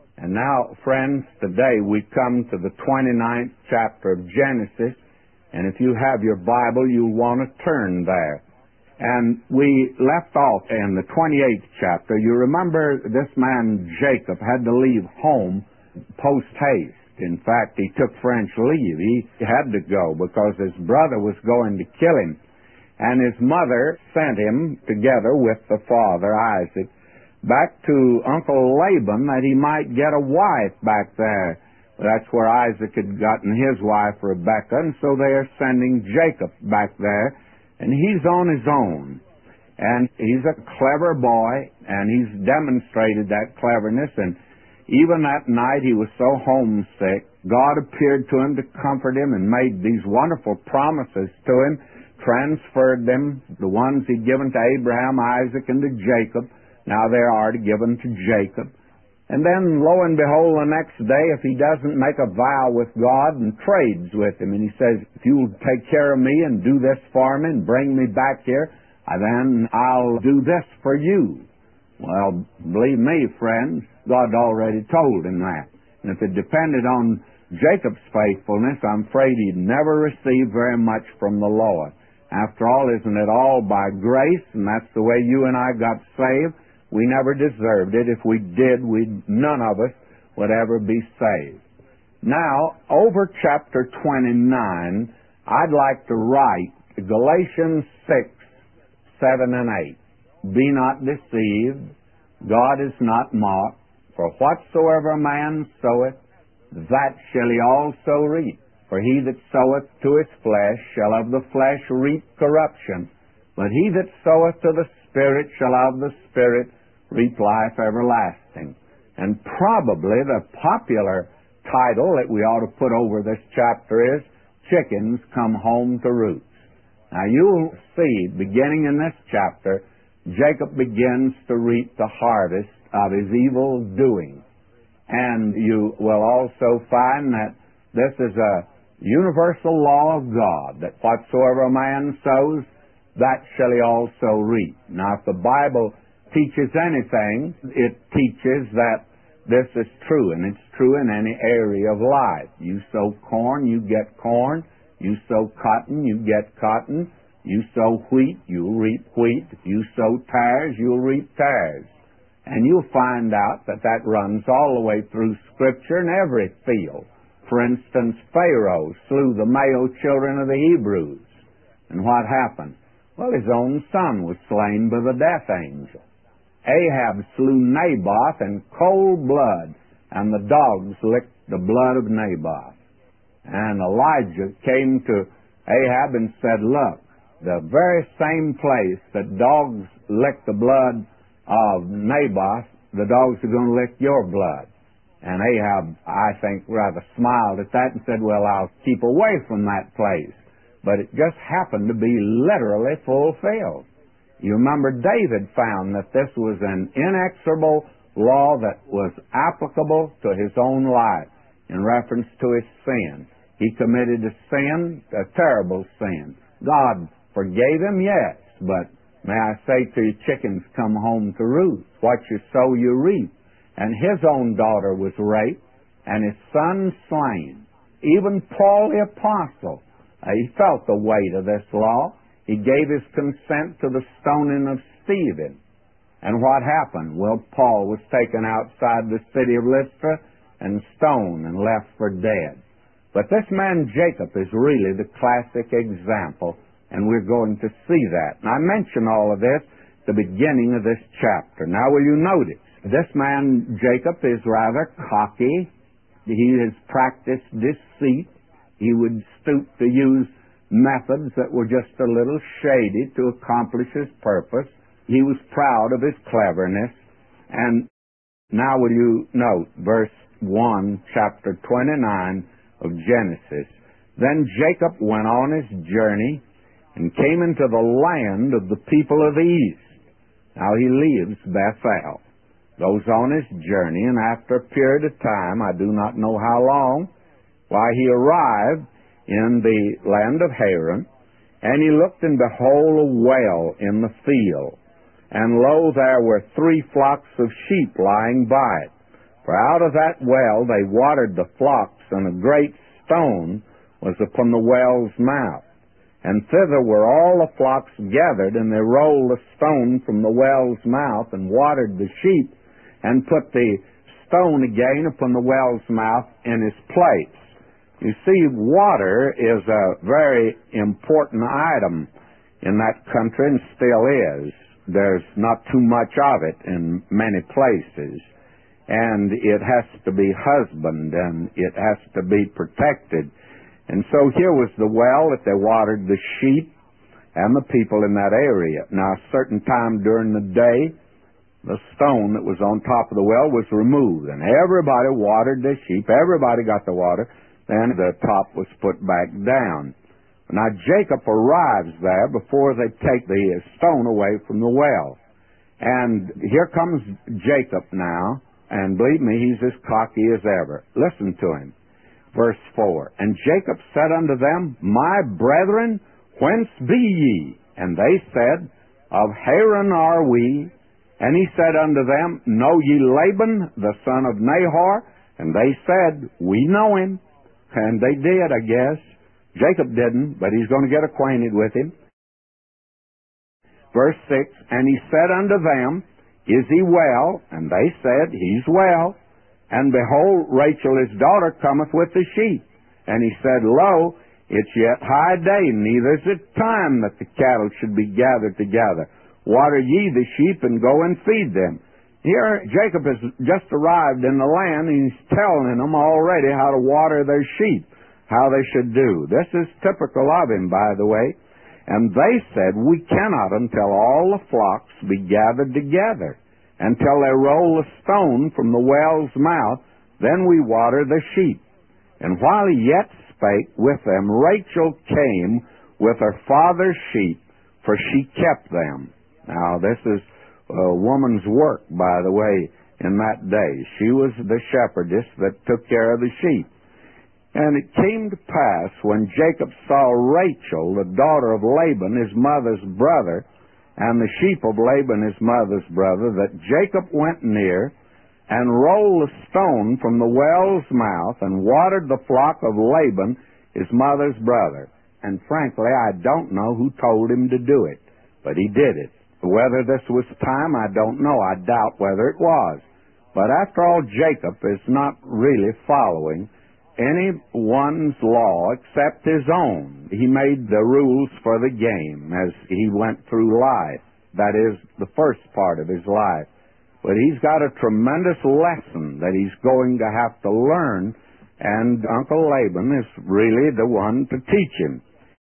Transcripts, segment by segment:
And now, friends, today we come to the 29th chapter of Genesis, and if you have your Bible, you'll want to turn there. And we left off in the 28th chapter. You remember this man Jacob had to leave home post-haste. In fact, he took French leave. He had to go because his brother was going to kill him. And his mother sent him, together with the father, Isaac, back to Uncle Laban that he might get a wife back there. That's where Isaac had gotten his wife Rebekah, and so they are sending Jacob back there, and he's on his own. And he's a clever boy, and he's demonstrated that cleverness, and even that night he was so homesick, God appeared to him to comfort him and made these wonderful promises to him, transferred them, the ones he'd given to Abraham, Isaac, and to Jacob. Now they are given to Jacob. And then, lo and behold, the next day, if he doesn't make a vow with God and trades with him, and he says, if you'll take care of me and do this for me and bring me back here, then I'll do this for you. Well, believe me, friends, God already told him that. And if it depended on Jacob's faithfulness, I'm afraid he'd never receive very much from the Lord. After all, isn't it all by grace? And that's the way you and I got saved. We never deserved it. If we did, none of us would ever be saved. Now, over chapter 29, I'd like to write Galatians 6, 7, and 8. Be not deceived. God is not mocked. For whatsoever a man soweth, that shall he also reap. For he that soweth to his flesh shall of the flesh reap corruption. But he that soweth to the Spirit shall of the Spirit reap life everlasting. And probably the popular title that we ought to put over this chapter is Chickens Come Home to Roost. Now you'll see, beginning in this chapter, Jacob begins to reap the harvest of his evil doing. And you will also find that this is a universal law of God, that whatsoever a man sows, that shall he also reap. Now, if the Bible teaches anything, it teaches that this is true, and it's true in any area of life. You sow corn, you get corn. You sow cotton, you get cotton. You sow wheat, you'll reap wheat. If you sow tares, you'll reap tares. And you'll find out that that runs all the way through Scripture in every field. For instance, Pharaoh slew the male children of the Hebrews. And what happened? Well, his own son was slain by the death angel. Ahab slew Naboth in cold blood, and the dogs licked the blood of Naboth. And Elijah came to Ahab and said, look, the very same place that dogs lick the blood of Naboth, the dogs are going to lick your blood. And Ahab, I think, rather smiled at that and said, well, I'll keep away from that place. But it just happened to be literally fulfilled. You remember David found that this was an inexorable law that was applicable to his own life in reference to his sin. He committed a sin, a terrible sin. God forgave him, yes, but may I say to you, chickens come home to roost. What you sow, you reap. And his own daughter was raped, and his son slain. Even Paul the Apostle, he felt the weight of this law. He gave his consent to the stoning of Stephen. And what happened? Well, Paul was taken outside the city of Lystra and stoned and left for dead. But this man Jacob is really the classic example, and we're going to see that. And I mention all of this at the beginning of this chapter. Now, will you notice, this man Jacob is rather cocky. He has practiced deceit. He would stoop to use methods that were just a little shady to accomplish his purpose. He was proud of his cleverness. And now will you note verse 1, chapter 29 of Genesis. Then Jacob went on his journey and came into the land of the people of the east. Now he leaves Bethel, goes on his journey, and after a period of time, I do not know how long, why he arrived in the land of Haran, and he looked, and behold, a well in the field. And lo, there were 3 flocks of sheep lying by it. For out of that well they watered the flocks, and a great stone was upon the well's mouth. And thither were all the flocks gathered, and they rolled the stone from the well's mouth, and watered the sheep, and put the stone again upon the well's mouth in his place. You see, water is a very important item in that country, and still is. There's not too much of it in many places. And it has to be husbanded, and it has to be protected. And so here was the well that they watered the sheep and the people in that area. Now, a certain time during the day, the stone that was on top of the well was removed, and everybody watered the sheep. Everybody got the water. Then the top was put back down. Now, Jacob arrives there before they take the stone away from the well. And here comes Jacob now, and believe me, he's as cocky as ever. Listen to him. Verse 4, And Jacob said unto them, My brethren, whence be ye? And they said, Of Haran are we. And he said unto them, Know ye Laban, the son of Nahor? And they said, We know him. And they did, I guess. Jacob didn't, but he's going to get acquainted with him. Verse 6, And he said unto them, Is he well? And they said, He's well. And behold, Rachel his daughter cometh with the sheep. And he said, Lo, it's yet high day, neither is it time that the cattle should be gathered together. Water ye the sheep, and go and feed them. Here, Jacob has just arrived in the land, and he's telling them already how to water their sheep, how they should do. This is typical of him, by the way. And they said, We cannot until all the flocks be gathered together, until they roll the stone from the well's mouth, then we water the sheep. And while he yet spake with them, Rachel came with her father's sheep, for she kept them. Now, this is a woman's work, by the way, in that day. She was the shepherdess that took care of the sheep. And it came to pass, when Jacob saw Rachel, the daughter of Laban, his mother's brother, and the sheep of Laban his mother's brother, that Jacob went near and rolled the stone from the well's mouth and watered the flock of Laban his mother's brother. And frankly, I don't know who told him to do it, but he did it. Whether this was time, I don't know. I doubt whether it was. But after all, Jacob is not really following anyone's law except his own. He made the rules for the game as he went through life. That is the first part of his life. But he's got a tremendous lesson that he's going to have to learn, and Uncle Laban is really the one to teach him.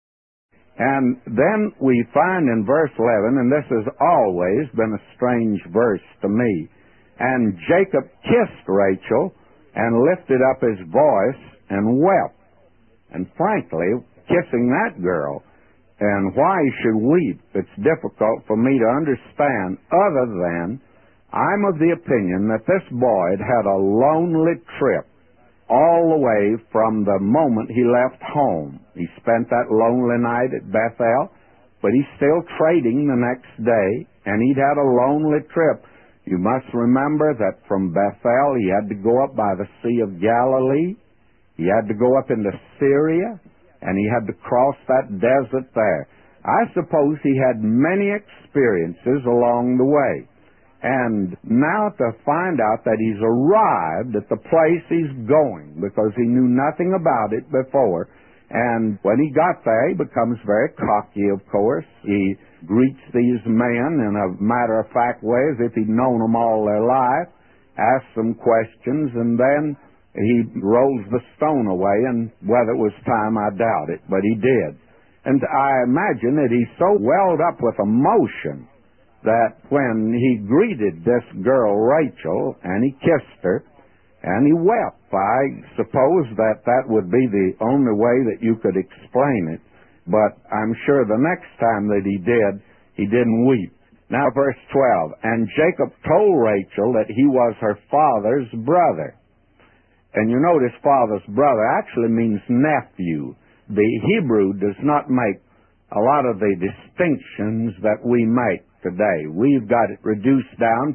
And then we find in verse 11, and this has always been a strange verse to me, And Jacob kissed Rachel and lifted up his voice and wept. And frankly, kissing that girl, and why he should weep, it's difficult for me to understand, other than I'm of the opinion that this boy had had a lonely trip all the way from the moment he left home. He spent that lonely night at Bethel, but he's still trading the next day, and he'd had a lonely trip. You must remember that from Bethel he had to go up by the Sea of Galilee, he had to go up into Syria, and he had to cross that desert there. I suppose he had many experiences along the way. And now to find out that he's arrived at the place he's going, because he knew nothing about it before, and when he got there, he becomes very cocky, of course. He greets these men in a matter-of-fact way, as if he'd known them all their life, asks them questions, and then he rolls the stone away, and whether it was time, I doubt it, but he did. And I imagine that he's so welled up with emotion that when he greeted this girl, Rachel, and he kissed her, and he wept. I suppose that that would be the only way that you could explain it, but I'm sure the next time that he did, he didn't weep. Now, verse 12, And Jacob told Rachel that he was her father's brother. And you notice father's brother actually means nephew. The Hebrew does not make a lot of the distinctions that we make today. We've got it reduced down to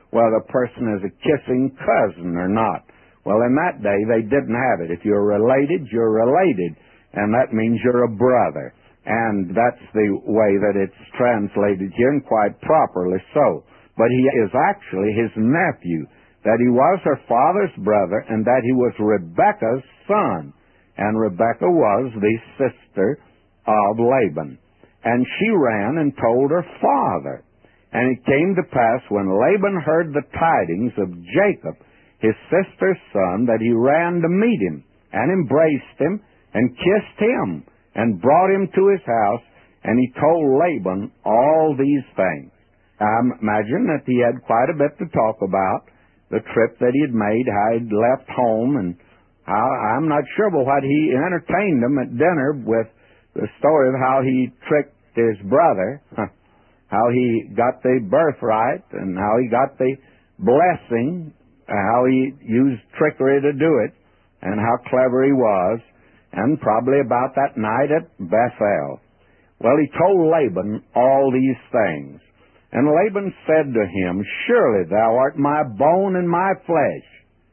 whether a person is a kissing cousin or not. Well, in that day, they didn't have it. If you're related, you're related, and that means you're a brother. And that's the way that it's translated here, and quite properly so. But he is actually his nephew, that he was her father's brother, and that he was Rebekah's son. And Rebekah was the sister of Laban. And she ran and told her father. And it came to pass, when Laban heard the tidings of Jacob, his sister's son, that he ran to meet him, and embraced him, and kissed him, and brought him to his house, and he told Laban all these things. I imagine that he had quite a bit to talk about, the trip that he had made, how he'd left home, and how, I'm not sure, but what he entertained them at dinner with the story of how he tricked his brother, how he got the birthright, and how he got the blessing, how he used trickery to do it, and how clever he was, and probably about that night at Bethel. Well, he told Laban all these things. And Laban said to him, "Surely thou art my bone and my flesh."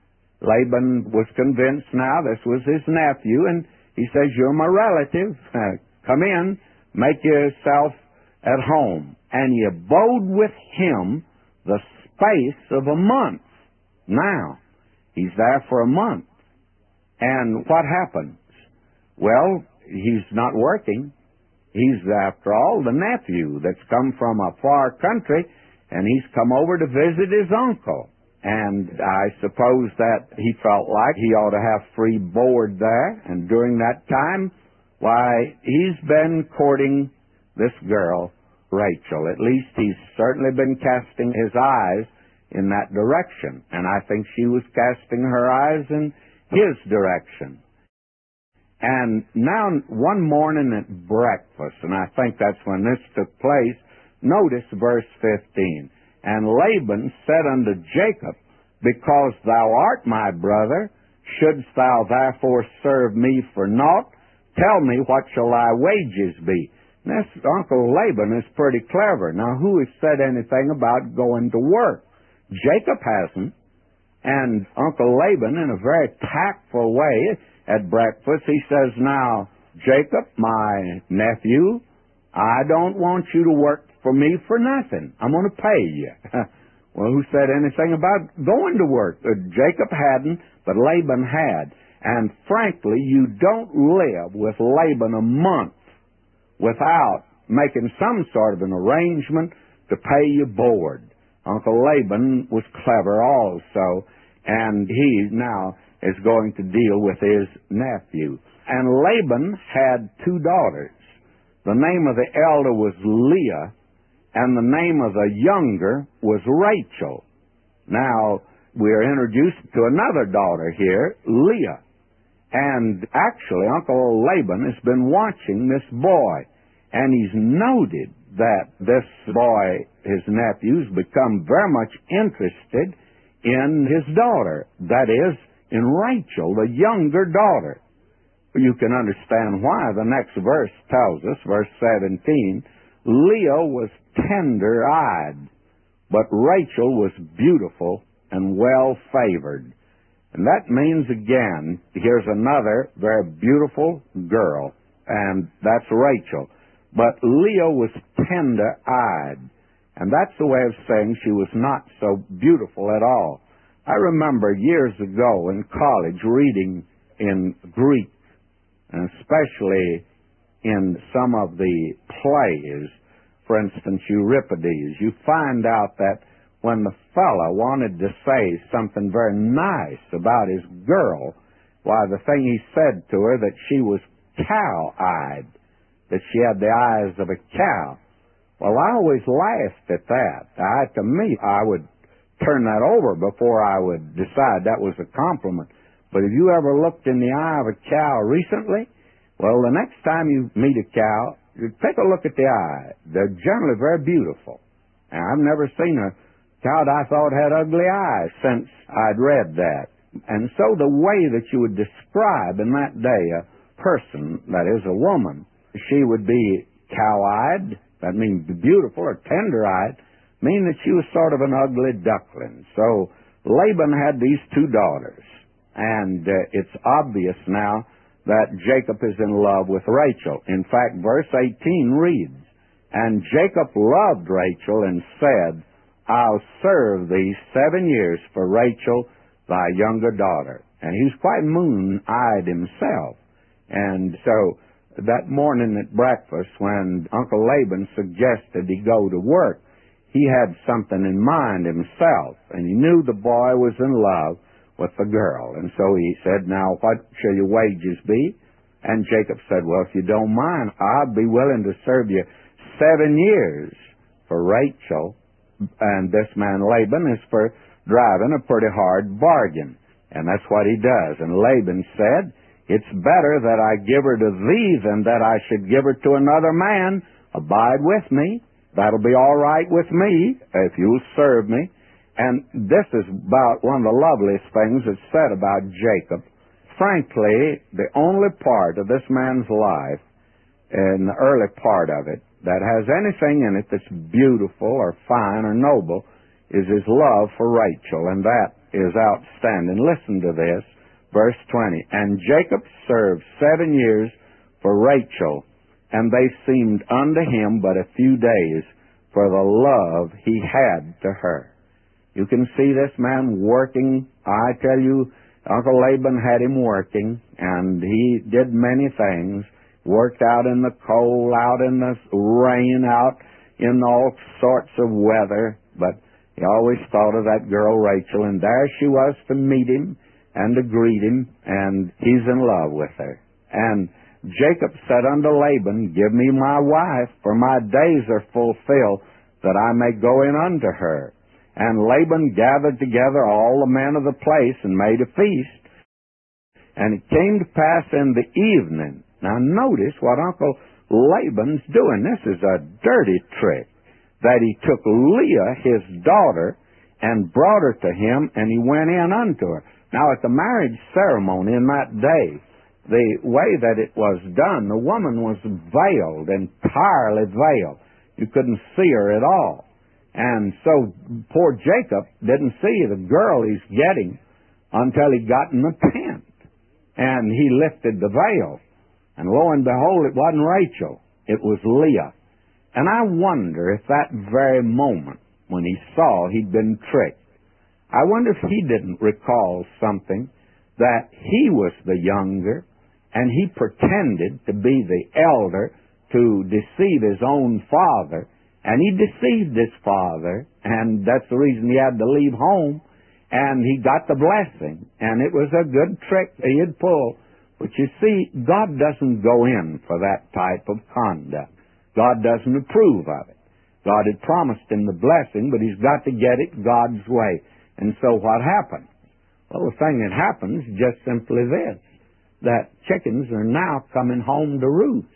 Laban was convinced now this was his nephew, and he says, "You're my relative. Come in, make yourself at home." And he abode with him the space of a month. Now, he's there for a month. And what happens? Well, he's not working. He's, after all, the nephew that's come from a far country, and he's come over to visit his uncle. And I suppose that he felt like he ought to have free board there. And during that time, why, he's been courting this girl, Rachel. At least he's certainly been casting his eyes in that direction. And I think she was casting her eyes in his direction. And now, one morning at breakfast, and I think that's when this took place, notice verse 15. "And Laban said unto Jacob, Because thou art my brother, shouldst thou therefore serve me for naught? Tell me, what shall thy wages be?" And this Uncle Laban is pretty clever. Now, who has said anything about going to work? Jacob hasn't. And Uncle Laban, in a very tactful way, at breakfast, he says, "Now, Jacob, my nephew, I don't want you to work for me for nothing. I'm going to pay you." Well, who said anything about going to work? Jacob hadn't, but Laban had. And frankly, you don't live with Laban a month without making some sort of an arrangement to pay you board. Uncle Laban was clever also, and he now is going to deal with his nephew. And Laban had 2 daughters. The name of the elder was Leah, and the name of the younger was Rachel. Now, we are introduced to another daughter here, Leah. And actually, Uncle Laban has been watching this boy, and he's noted that this boy, his nephew's become very much interested in his daughter. That is, in Rachel, the younger daughter. You can understand why. The next verse tells us, verse 17, "Leah was tender-eyed, but Rachel was beautiful and well-favored." And that means, again, here's another very beautiful girl, and that's Rachel. But Leah was tender-eyed, and that's the way of saying she was not so beautiful at all. I remember years ago in college reading in Greek, and especially in some of the plays, for instance, Euripides, you find out that when the fellow wanted to say something very nice about his girl, why, the thing he said to her, that she was cow-eyed, that she had the eyes of a cow. Well, I always laughed at that. To me, I would turn that over before I would decide that was a compliment. But have you ever looked in the eye of a cow recently? Well, the next time you meet a cow, you take a look at the eye. They're generally very beautiful. And I've never seen a cow that I thought had ugly eyes since I'd read that. And so the way that you would describe in that day a person, that is a woman, she would be cow-eyed, that means beautiful, or tender-eyed, meaning that she was sort of an ugly duckling. So Laban had these two daughters, and it's obvious now that Jacob is in love with Rachel. In fact, verse 18 reads, "And Jacob loved Rachel and said, I'll serve thee 7 years for Rachel, thy younger daughter." And he was quite moon-eyed himself. And so that morning at breakfast, when Uncle Laban suggested he go to work, he had something in mind himself, and he knew the boy was in love with the girl. And so he said, "Now, what shall your wages be?" And Jacob said, "Well, if you don't mind, I'd be willing to serve you 7 years for Rachel." And this man Laban is for driving a pretty hard bargain. And that's what he does. And Laban said, "It's better that I give her to thee than that I should give her to another man. Abide with me. That'll be all right with me if you'll serve me." And this is about one of the loveliest things that's said about Jacob. Frankly, the only part of this man's life, in the early part of it, that has anything in it that's beautiful or fine or noble is his love for Rachel, and that is outstanding. Listen to this, verse 20. "And Jacob served 7 years for Rachel, and they seemed unto him but a few days for the love he had to her." You can see this man working. I tell you, Uncle Laban had him working, and he did many things. Worked out in the cold, out in the rain, out in all sorts of weather, but he always thought of that girl Rachel, and there she was to meet him and to greet him, and he's in love with her. And Jacob said unto Laban, "Give me my wife, for my days are fulfilled, that I may go in unto her." And Laban gathered together all the men of the place and made a feast. And it came to pass in the evening. Now notice what Uncle Laban's doing. This is a dirty trick. That he took Leah, his daughter, and brought her to him, and he went in unto her. Now at the marriage ceremony in that day, the way that it was done, the woman was veiled, entirely veiled. You couldn't see her at all. And so poor Jacob didn't see the girl he's getting until he got in the tent. And he lifted the veil. And lo and behold, it wasn't Rachel. It was Leah. And I wonder if that very moment when he saw he'd been tricked, I wonder if he didn't recall something, that he was the younger, and he pretended to be the elder to deceive his own father. And he deceived his father, and that's the reason he had to leave home, and he got the blessing. And it was a good trick he had pulled. But you see, God doesn't go in for that type of conduct. God doesn't approve of it. God had promised him the blessing, but he's got to get it God's way. And so what happened? Well, the thing that happens is just simply this, that chickens are now coming home to roost.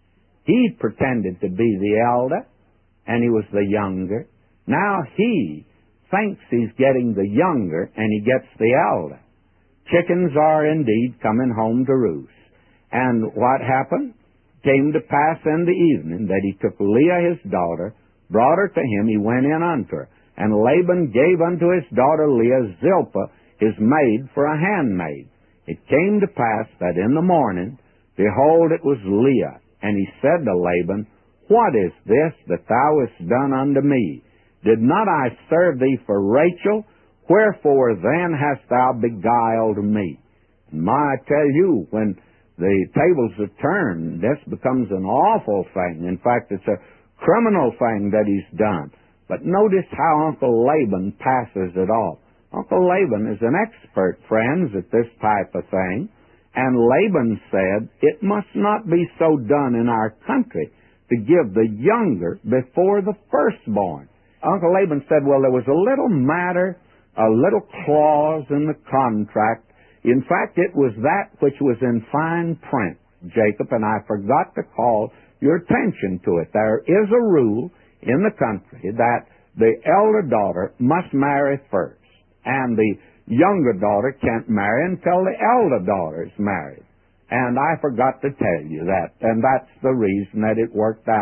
He pretended to be the elder, and he was the younger. Now he thinks he's getting the younger, and he gets the elder. Chickens are indeed coming home to roost. And what happened? Came to pass in the evening that he took Leah his daughter, brought her to him, he went in unto her. And Laban gave unto his daughter Leah Zilpah his maid for a handmaid. It came to pass that in the morning, behold, it was Leah. And he said to Laban, "What is this that thou hast done unto me? Did not I serve thee for Rachel? Wherefore then hast thou beguiled me?" And I tell you, when the tables are turned, this becomes an awful thing. In fact, it's a criminal thing that he's done. But notice how Uncle Laban passes it off. Uncle Laban is an expert, friends, at this type of thing. And Laban said, "It must not be so done in our country, to give the younger before the firstborn." Uncle Laban said, well, there was a little matter, a little clause in the contract. In fact, it was that which was in fine print, Jacob, and I forgot to call your attention to it. There is a rule in the country that the elder daughter must marry first, and the younger daughter can't marry until the elder daughter is married. And I forgot to tell you that, and that's the reason that it worked out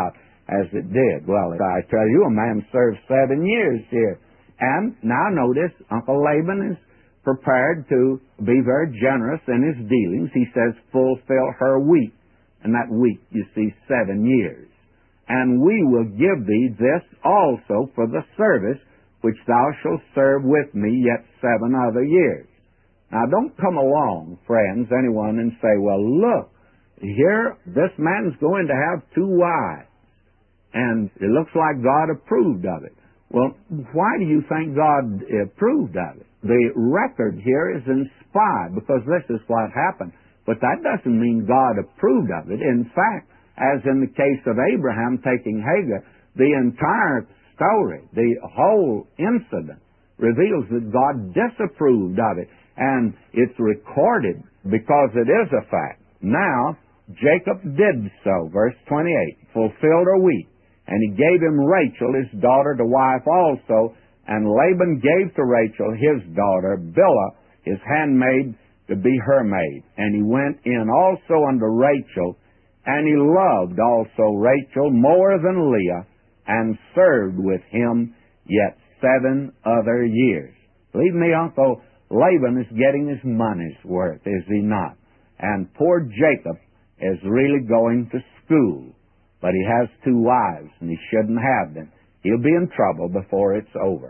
as it did. Well, I tell you, a man served 7 years here. And now notice, Uncle Laban is prepared to be very generous in his dealings. He says, fulfill her week. And that week, you see, 7 years. And we will give thee this also for the service which thou shalt serve with me yet 7 other years. Now, don't come along, friends, anyone, and say, well, look, here, this man's going to have 2 wives. And it looks like God approved of it. Well, why do you think God approved of it? The record here is inspired because this is what happened. But that doesn't mean God approved of it. In fact, as in the case of Abraham taking Hagar, the entire story, the whole incident, reveals that God disapproved of it. And it's recorded because it is a fact. Now, Jacob did so, verse 28, fulfilled her week. And he gave him Rachel, his daughter, to wife also. And Laban gave to Rachel his daughter, Bilhah, his handmaid, to be her maid. And he went in also unto Rachel, and he loved also Rachel more than Leah, and served with him yet 7 other years. Believe me, Uncle Laban is getting his money's worth, is he not? And poor Jacob is really going to school. But he has 2 wives, and he shouldn't have them. He'll be in trouble before it's over.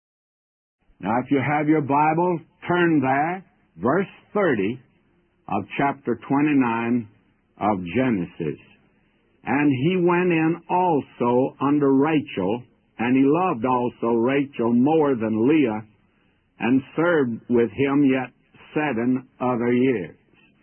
Now, if you have your Bible, turn there, verse 30 of chapter 29 of Genesis. And he went in also unto Rachel, and he loved also Rachel more than Leah, and served with him yet 7 other years.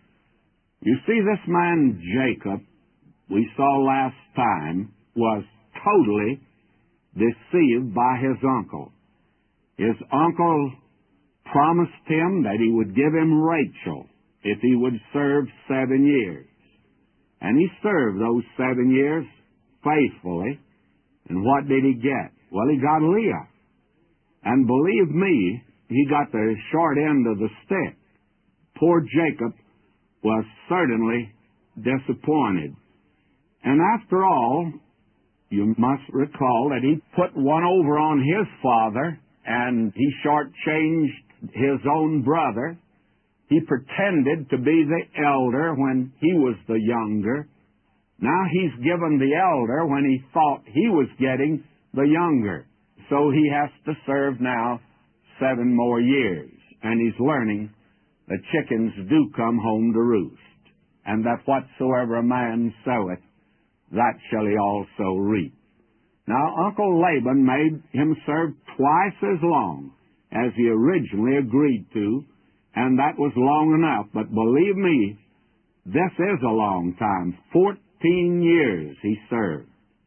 You see, this man Jacob, we saw last time, was totally deceived by his uncle. His uncle promised him that he would give him Rachel if he would serve 7 years. And he served those 7 years faithfully. And what did he get? Well, he got Leah. And believe me, he got the short end of the stick. Poor Jacob was certainly disappointed. And after all, you must recall that he put one over on his father, and he shortchanged his own brother. He pretended to be the elder when he was the younger. Now he's given the elder when he thought he was getting the younger. So he has to serve now 7 more years. And he's learning that chickens do come home to roost, and that whatsoever a man soweth, that shall he also reap. Now, Uncle Laban made him serve twice as long as he originally agreed to, and that was long enough. But believe me, this is a long time. 14 years he served.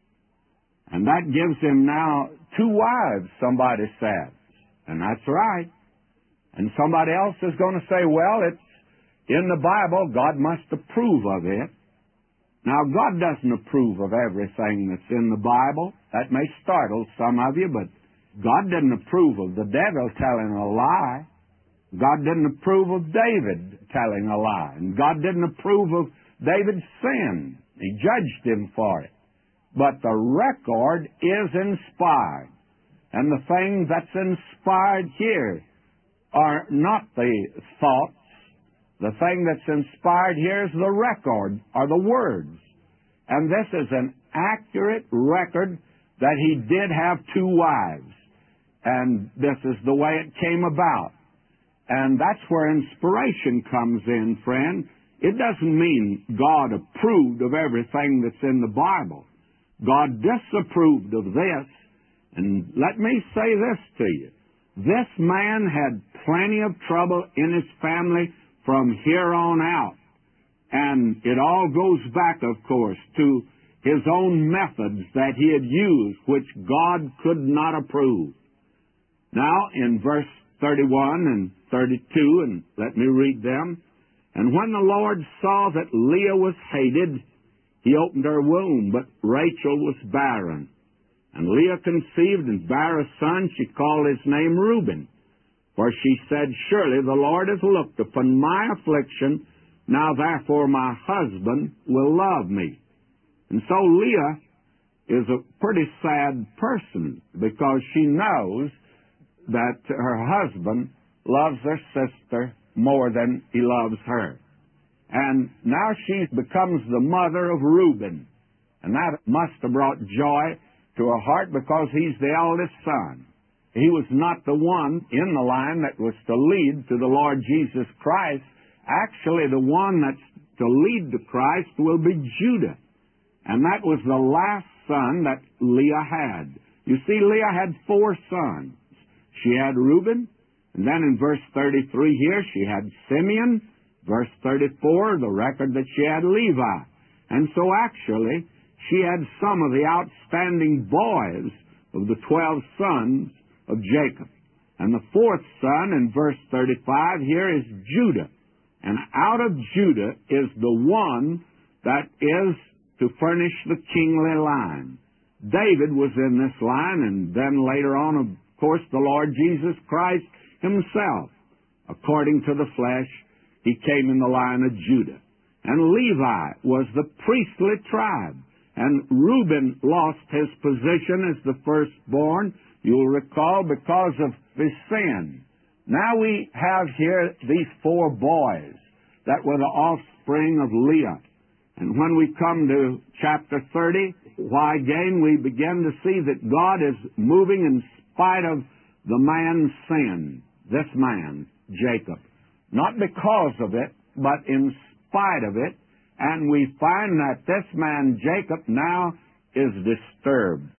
And that gives him now 2 wives, somebody says. And that's right. And somebody else is going to say, well, it's in the Bible, God must approve of it. Now, God doesn't approve of everything that's in the Bible. That may startle some of you, but God didn't approve of the devil telling a lie. God didn't approve of David telling a lie. And God didn't approve of David's sin. He judged him for it. But the record is inspired. And the thing that's inspired here are not the thoughts. The thing that's inspired here is the record, or the words. And this is an accurate record that he did have 2 wives. And this is the way it came about. And that's where inspiration comes in, friend. It doesn't mean God approved of everything that's in the Bible. God disapproved of this. And let me say this to you. This man had plenty of trouble in his family from here on out. And it all goes back, of course, to his own methods that he had used, which God could not approve. Now, in verse 31 and 32, and let me read them. And when the Lord saw that Leah was hated, he opened her womb, but Rachel was barren. And Leah conceived and bare a son. She called his name Reuben. For she said, surely the Lord has looked upon my affliction. Now therefore my husband will love me. And so Leah is a pretty sad person because she knows that her husband loves her sister more than he loves her. And now she becomes the mother of Reuben. And that must have brought joy to her heart because he's the eldest son. He was not the one in the line that was to lead to the Lord Jesus Christ. Actually, the one that's to lead to Christ will be Judah. And that was the last son that Leah had. You see, Leah had 4 sons. She had Reuben, and then in verse 33 here, she had Simeon. Verse 34, the record that she had Levi. And so actually, she had some of the outstanding boys of the 12 sons of Jacob. And the 4th son in verse 35 here is Judah. And out of Judah is the one that is to furnish the kingly line. David was in this line, and then later on, of course, the Lord Jesus Christ himself. According to the flesh, he came in the line of Judah. And Levi was the priestly tribe. And Reuben lost his position as the firstborn, you'll recall, because of his sin. Now we have here these 4 boys that were the offspring of Leah. And when we come to chapter 30, why again we begin to see that God is moving in spite of the man's sin, this man, Jacob. Not because of it, but in spite of it. And we find that this man, Jacob, now is disturbed.